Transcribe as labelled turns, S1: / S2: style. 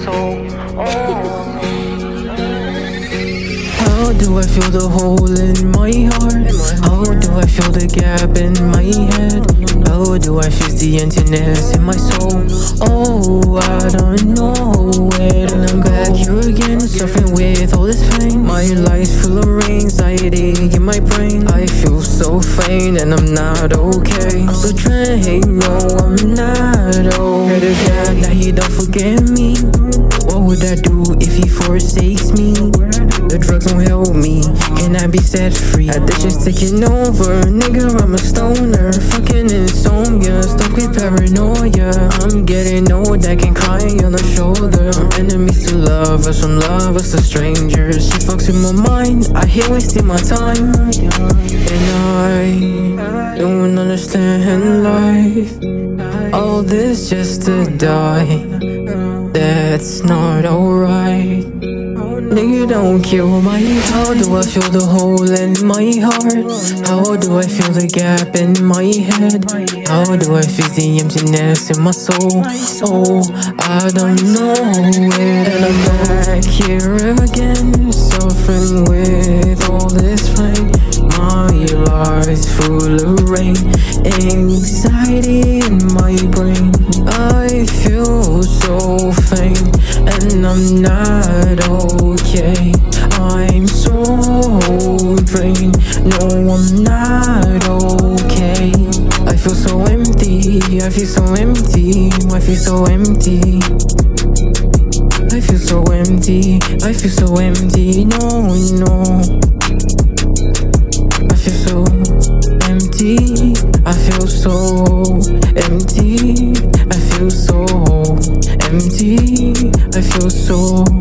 S1: soul.
S2: How do I feel the hole in my heart? How do I feel the gap in my head? How do I feel the emptiness in my soul? Oh, I don't know it. And I'm back here again, suffering with all this pain. My life's full of anxiety in my brain. I feel so faint and I'm not okay. I'm so drained, no, I'm not okay. Pray to God that he don't forget me. What would I do if he forsakes me? The drugs won't help me, can I be set free? Addiction's taking over, nigga, I'm a stoner. Fucking insomnia, stuck with paranoia. I'm getting old, I can cry on the shoulder. I'm enemies to lovers, from lovers to strangers. She fucks with my mind, I hate wasting my time. And I don't understand life. All this just to die, that's not alright. Nigga, don't kill my heart. How do I feel the hole in my heart? How do I feel the gap in my head? How do I feel the emptiness in my soul? Oh, I don't know it. And I'm back here again, suffering with all this pain. My life's full of rain, anxiety in my brain. I feel so faint and I'm not okay. I'm so drained, no, I'm not okay. I feel so empty, I feel so empty, I feel so empty. I feel so empty, I feel so empty, no, no. I feel so empty, I feel so empty, I feel so empty, I feel so